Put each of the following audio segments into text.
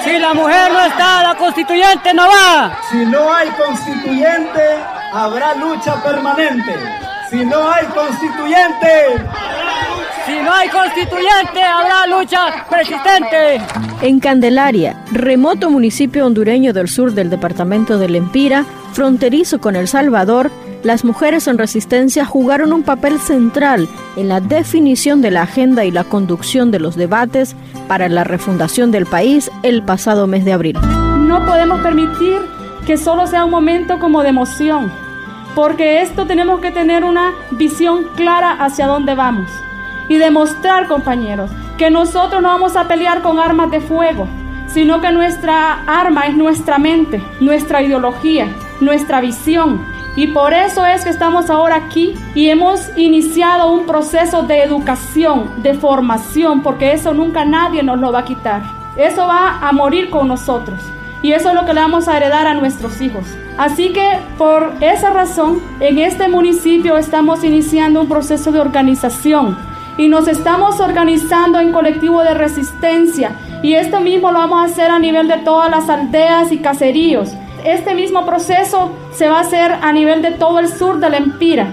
Si la mujer no está, la constituyente no va. Si no hay constituyente, habrá lucha permanente. Si no hay constituyente, habrá lucha persistente. En Candelaria, remoto municipio hondureño del sur del departamento de Lempira, fronterizo con El Salvador, las mujeres en resistencia jugaron un papel central en la definición de la agenda y la conducción de los debates para la refundación del país el pasado mes de abril. No podemos permitir que solo sea un momento como de emoción, porque esto tenemos que tener una visión clara hacia dónde vamos y demostrar, compañeros, que nosotros no vamos a pelear con armas de fuego, sino que nuestra arma es nuestra mente, nuestra ideología, nuestra visión. Y por eso es que estamos ahora aquí y hemos iniciado un proceso de educación, de formación, porque eso nunca nadie nos lo va a quitar. Eso va a morir con nosotros y eso es lo que le vamos a heredar a nuestros hijos. Así que por esa razón, en este municipio estamos iniciando un proceso de organización y nos estamos organizando en colectivo de resistencia y esto mismo lo vamos a hacer a nivel de todas las aldeas y caseríos. Este mismo proceso se va a hacer a nivel de todo el sur de Lempira.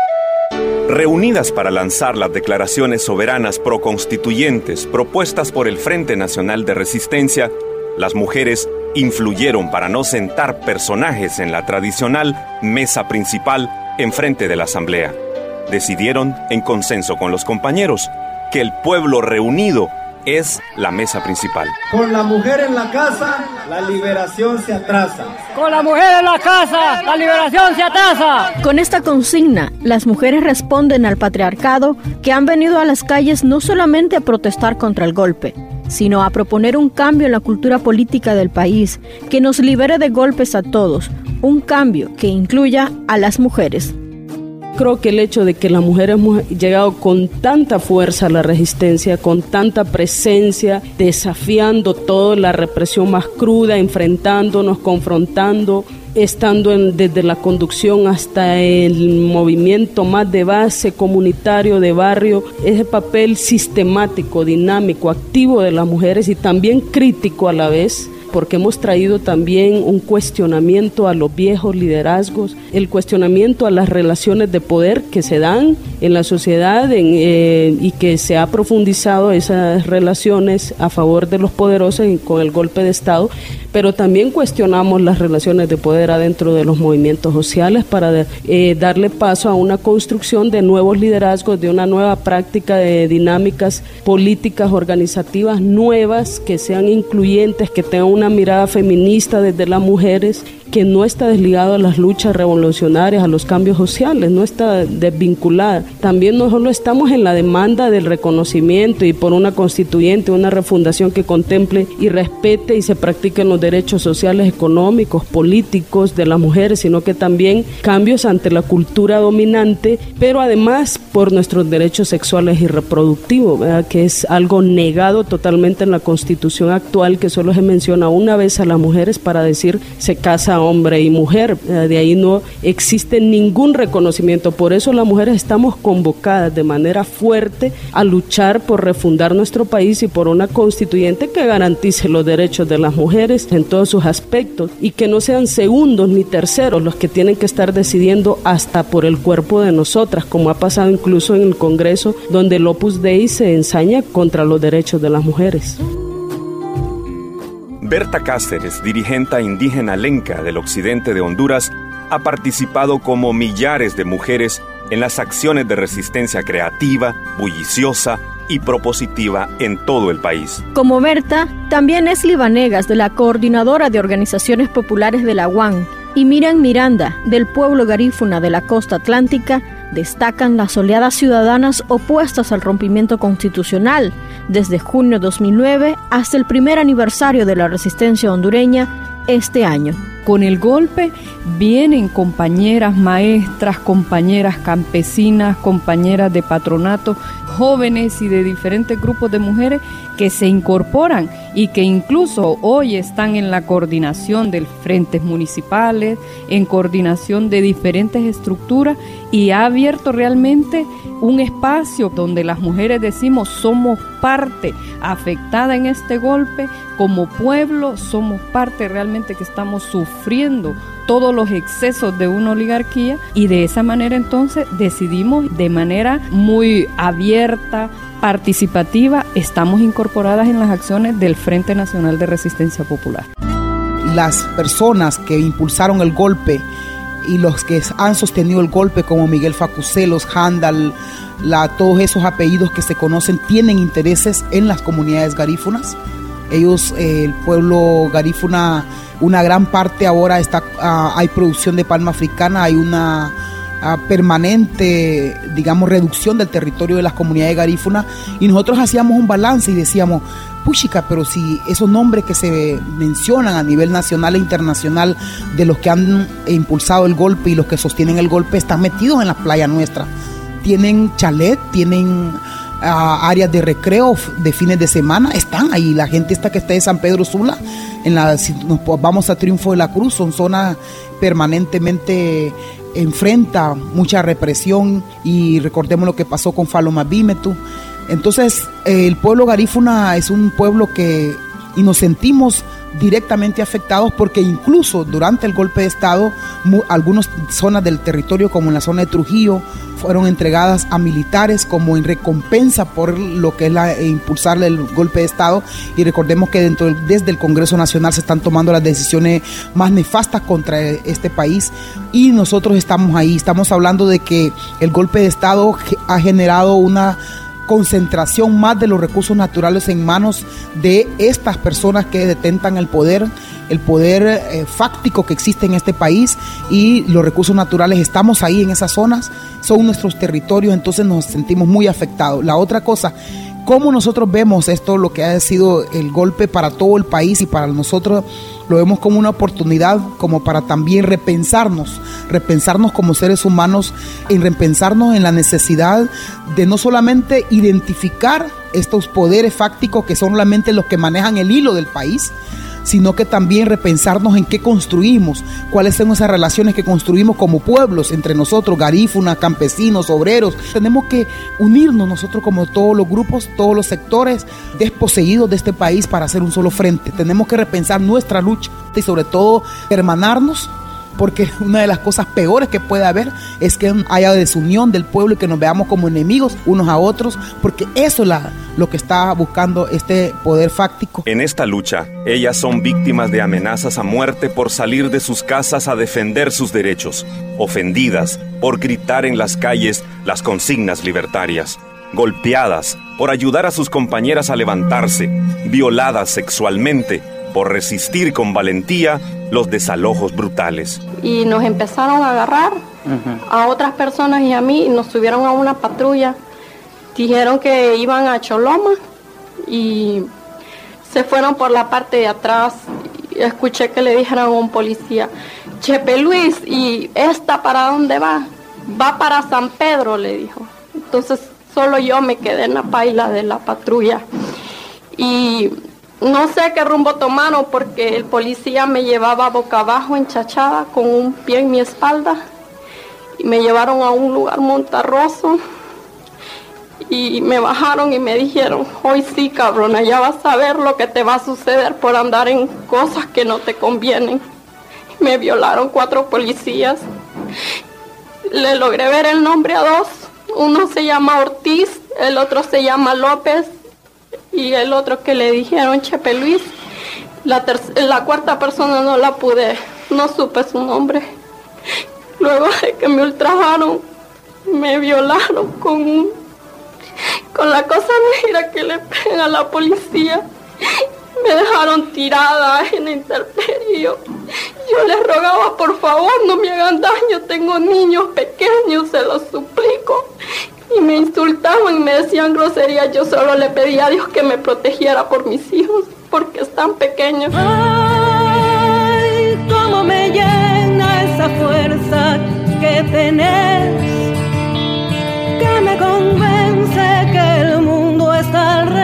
Reunidas para lanzar las declaraciones soberanas proconstituyentes propuestas por el Frente Nacional de Resistencia, las mujeres influyeron para no sentar personajes en la tradicional mesa principal enfrente de la asamblea. Decidieron, en consenso con los compañeros, que el pueblo reunido es la mesa principal. Con la mujer en la casa, la liberación se atrasa. Con la mujer en la casa, la liberación se atrasa. Con esta consigna, las mujeres responden al patriarcado que han venido a las calles no solamente a protestar contra el golpe, sino a proponer un cambio en la cultura política del país que nos libere de golpes a todos, un cambio que incluya a las mujeres. Creo que el hecho de que las mujeres hemos llegado con tanta fuerza a la resistencia, con tanta presencia, desafiando toda la represión más cruda, enfrentándonos, confrontando, estando desde la conducción hasta el movimiento más de base, comunitario, de barrio, ese papel sistemático, dinámico, activo de las mujeres y también crítico a la vez, porque hemos traído también un cuestionamiento a los viejos liderazgos, el cuestionamiento a las relaciones de poder que se dan en la sociedad y que se ha profundizado esas relaciones a favor de los poderosos con el golpe de Estado, pero también cuestionamos las relaciones de poder adentro de los movimientos sociales para darle paso a una construcción de nuevos liderazgos, de una nueva práctica de dinámicas políticas organizativas nuevas que sean incluyentes, que tengan una mirada feminista desde las mujeres, que no está desligado a las luchas revolucionarias, a los cambios sociales, no está desvinculada. También no solo estamos en la demanda del reconocimiento y por una constituyente, una refundación que contemple y respete y se practiquen los derechos sociales, económicos, políticos de las mujeres, sino que también cambios ante la cultura dominante, pero además por nuestros derechos sexuales y reproductivos, ¿verdad? Que es algo negado totalmente en la Constitución actual, que solo se menciona una vez a las mujeres para decir se casa hombre y mujer, de ahí no existe ningún reconocimiento. Por eso las mujeres estamos convocadas de manera fuerte a luchar por refundar nuestro país y por una constituyente que garantice los derechos de las mujeres en todos sus aspectos y que no sean segundos ni terceros los que tienen que estar decidiendo hasta por el cuerpo de nosotras, como ha pasado incluso en el Congreso, donde el Opus Dei se ensaña contra los derechos de las mujeres. Berta Cáceres, dirigente indígena lenca del occidente de Honduras, ha participado como millares de mujeres en las acciones de resistencia creativa, bulliciosa y propositiva en todo el país. Como Berta, también es Vanegas, de la Coordinadora de Organizaciones Populares de la UAN, y Miriam Miranda, del pueblo garífuna de la costa atlántica, destacan las oleadas ciudadanas opuestas al rompimiento constitucional, desde junio de 2009 hasta el primer aniversario de la resistencia hondureña este año. Con el golpe vienen compañeras maestras, compañeras campesinas, compañeras de patronato, jóvenes y de diferentes grupos de mujeres que se incorporan y que incluso hoy están en la coordinación de frentes municipales, en coordinación de diferentes estructuras, y ha abierto realmente un espacio donde las mujeres decimos somos parte afectada en este golpe, como pueblo somos parte realmente que estamos sufriendo todos los excesos de una oligarquía, y de esa manera entonces decidimos de manera muy abierta, participativa, estamos incorporadas en las acciones del Frente Nacional de Resistencia Popular. Las personas que impulsaron el golpe y los que han sostenido el golpe, como Miguel Facuselos, Handal, todos esos apellidos que se conocen, tienen intereses en las comunidades garífunas. Ellos, el pueblo garífuna, una gran parte ahora hay producción de palma africana, hay una permanente, digamos, reducción del territorio de las comunidades garífunas, y nosotros hacíamos un balance y decíamos, puchica, pero si esos nombres que se mencionan a nivel nacional e internacional de los que han impulsado el golpe y los que sostienen el golpe están metidos en las playas nuestras, tienen chalet, tienen áreas de recreo de fines de semana, están ahí. La gente esta que está de San Pedro Sula, si nos vamos a Triunfo de la Cruz, son zonas permanentemente enfrenta mucha represión, y recordemos lo que pasó con Faloma Bimetu. Entonces el pueblo garífuna es un pueblo y nos sentimos directamente afectados, porque incluso durante el golpe de Estado algunas zonas del territorio, como en la zona de Trujillo, fueron entregadas a militares como en recompensa por lo que es impulsar el golpe de Estado. Y recordemos que desde el Congreso Nacional se están tomando las decisiones más nefastas contra este país, y nosotros estamos ahí. Estamos hablando de que el golpe de Estado ha generado una concentración más de los recursos naturales en manos de estas personas que detentan el poder fáctico que existe en este país, y los recursos naturales estamos ahí en esas zonas, son nuestros territorios, entonces nos sentimos muy afectados. La otra cosa, cómo nosotros vemos esto, lo que ha sido el golpe para todo el país, y para nosotros lo vemos como una oportunidad, como para también repensarnos como seres humanos, en repensarnos en la necesidad de no solamente identificar estos poderes fácticos que son solamente los que manejan el hilo del país, sino que también repensarnos en qué construimos, cuáles son esas relaciones que construimos como pueblos entre nosotros, garífunas, campesinos, obreros. Tenemos que unirnos nosotros como todos los grupos, todos los sectores desposeídos de este país para hacer un solo frente. Tenemos que repensar nuestra lucha y sobre todo hermanarnos, porque una de las cosas peores que puede haber es que haya desunión del pueblo y que nos veamos como enemigos unos a otros, porque eso es lo que está buscando este poder fáctico. En esta lucha, ellas son víctimas de amenazas a muerte por salir de sus casas a defender sus derechos, ofendidas por gritar en las calles las consignas libertarias, golpeadas por ayudar a sus compañeras a levantarse, violadas sexualmente por resistir con valentía los desalojos brutales. Y nos empezaron a agarrar a otras personas y a mí, y nos subieron a una patrulla. Dijeron que iban a Choloma y se fueron por la parte de atrás. Escuché que le dijeron a un policía, Chepe Luis, ¿y esta para dónde va? Va para San Pedro, le dijo. Entonces solo yo me quedé en la paila de la patrulla. Y no sé qué rumbo tomaron, porque el policía me llevaba boca abajo, enchachada, con un pie en mi espalda, y me llevaron a un lugar montarroso y me bajaron y me dijeron, hoy sí, cabrona, ya vas a ver lo que te va a suceder por andar en cosas que no te convienen. Me violaron 4 policías. Le logré ver el nombre a 2. Uno se llama Ortiz, el otro se llama López, y el otro que le dijeron Chepe Luis. La cuarta persona no supe su nombre. Luego de que me ultrajaron, me violaron con la cosa negra que le pegan a la policía. Me dejaron tirada en la intemperie. Yo les rogaba, por favor, no me hagan daño, tengo niños pequeños, se los suplico. Y me insultaban y me decían groserías. Yo solo le pedía a Dios que me protegiera por mis hijos, porque están pequeños. Ay, cómo me llena esa fuerza que tenés, que me convence sé que el mundo está al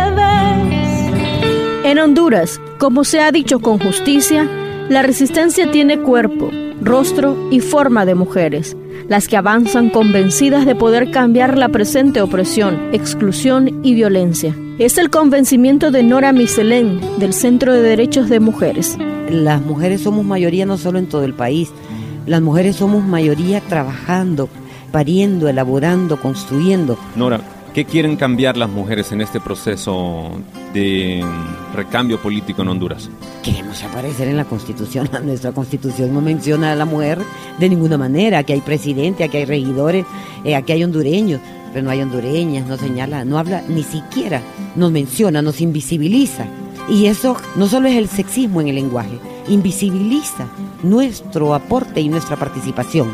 revés. En Honduras, como se ha dicho con justicia, la resistencia tiene cuerpo, rostro y forma de mujeres, las que avanzan convencidas de poder cambiar la presente opresión, exclusión y violencia. Es el convencimiento de Nora Miselén, del Centro de Derechos de Mujeres. Las mujeres somos mayoría no solo en todo el país, las mujeres somos mayoría trabajando, pariendo, elaborando, construyendo. Nora, ¿qué quieren cambiar las mujeres en este proceso de recambio político en Honduras? Queremos aparecer en la Constitución. Nuestra Constitución no menciona a la mujer de ninguna manera. Aquí hay presidente, aquí hay regidores, aquí hay hondureños, pero no hay hondureñas, no señala, no habla, ni siquiera nos menciona, nos invisibiliza. Y eso no solo es el sexismo en el lenguaje, invisibiliza nuestro aporte y nuestra participación.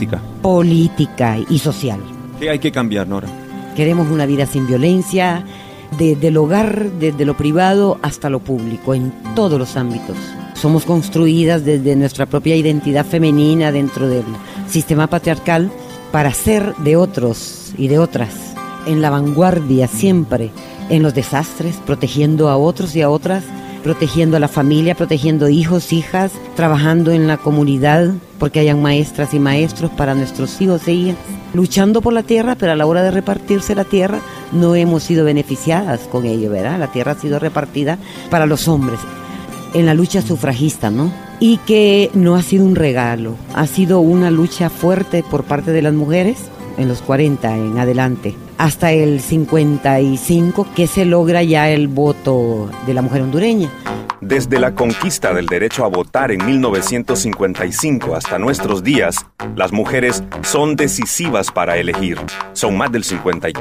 Política y social. ¿Qué hay que cambiar, Nora? Queremos una vida sin violencia, desde el hogar, desde lo privado hasta lo público, en todos los ámbitos. Somos construidas desde nuestra propia identidad femenina dentro del sistema patriarcal para ser de otros y de otras, en la vanguardia siempre, en los desastres, protegiendo a otros y a otras, protegiendo a la familia, protegiendo hijos, hijas, trabajando en la comunidad porque hayan maestras y maestros para nuestros hijos e hijas, luchando por la tierra, pero a la hora de repartirse la tierra no hemos sido beneficiadas con ello, ¿verdad? La tierra ha sido repartida para los hombres en la lucha sufragista, ¿no? Y que no ha sido un regalo, ha sido una lucha fuerte por parte de las mujeres en los 40 en adelante, hasta el 55 que se logra ya el voto de la mujer hondureña. Desde la conquista del derecho a votar en 1955 hasta nuestros días, las mujeres son decisivas para elegir. Son más del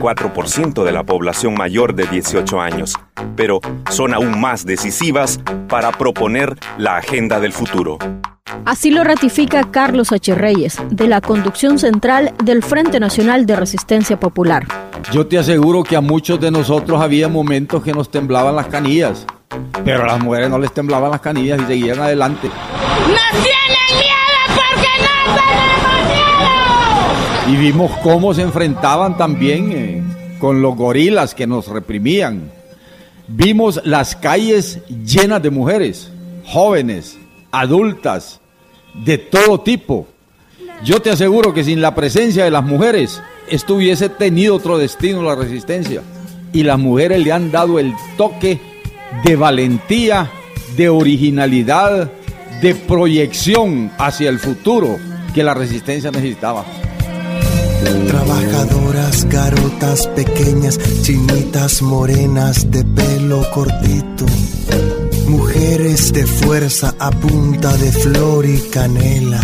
54% de la población mayor de 18 años, pero son aún más decisivas para proponer la agenda del futuro. Así lo ratifica Carlos H. Reyes, de la conducción central del Frente Nacional de Resistencia Popular. Yo te aseguro que a muchos de nosotros había momentos que nos temblaban las canillas, pero a las mujeres no les temblaban las canillas y seguían adelante. ¡Nos tienen miedo porque no tenemos miedo! Y vimos cómo se enfrentaban también con los gorilas que nos reprimían. Vimos las calles llenas de mujeres, jóvenes, adultas, de todo tipo. Yo te aseguro que sin la presencia de las mujeres, esto hubiese tenido otro destino la resistencia. Y las mujeres le han dado el toque de valentía, de originalidad, de proyección hacia el futuro que la resistencia necesitaba. Trabajadoras, garotas pequeñas, chinitas morenas de pelo cortito, mujeres de fuerza a punta de flor y canela.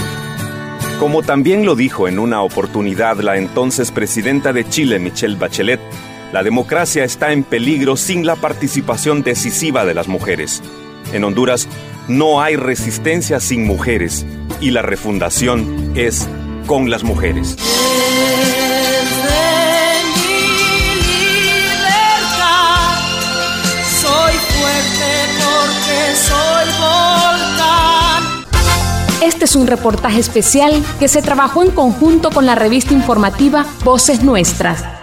Como también lo dijo en una oportunidad la entonces presidenta de Chile, Michelle Bachelet, la democracia está en peligro sin la participación decisiva de las mujeres. En Honduras no hay resistencia sin mujeres y la refundación es con las mujeres. Este es un reportaje especial que se trabajó en conjunto con la revista informativa Voces Nuestras.